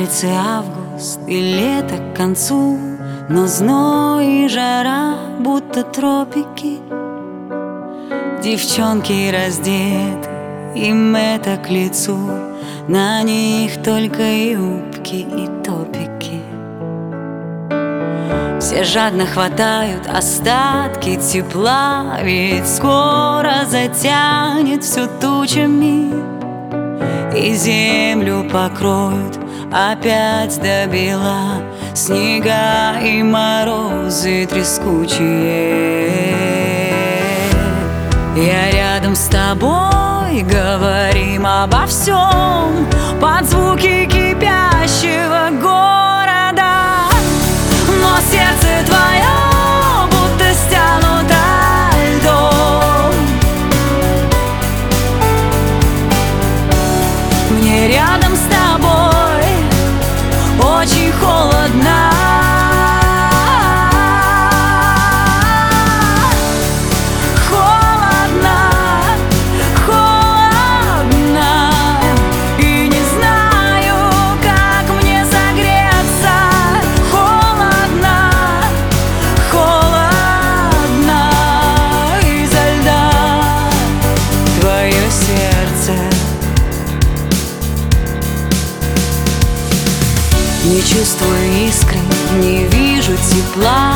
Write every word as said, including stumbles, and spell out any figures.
Ближется август и лето к концу, но зной и жара, будто тропики. Девчонки раздеты, им это к лицу, на них только юбки и топики. Все жадно хватают остатки тепла, ведь скоро затянет все тучами, и землю покроют опять до бела снега и морозы трескучие. Я рядом с тобой, говорим обо всем под звуки кипящего города, но сердце твое будто стянуто льдом. Мне рядом с тобой очень холодно. Не чувствую искры, не вижу тепла,